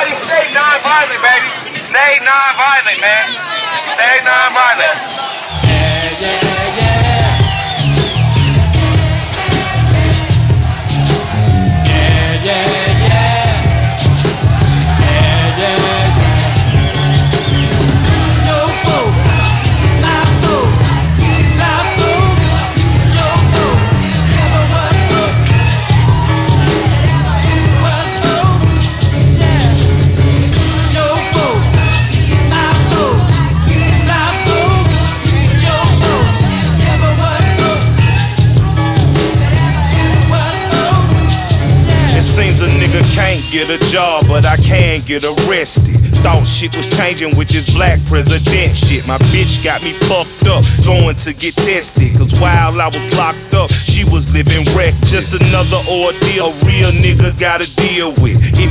everybody stay non-violent, baby. Stay non-violent, man. Stay non-violent. Seems a nigga can't get a job, but I can get arrested. Thought shit was changing with this black president shit. My bitch got me fucked up, going to get tested. Cause while I was locked up, she was living wrecked. Just another ordeal a real nigga gotta deal with. If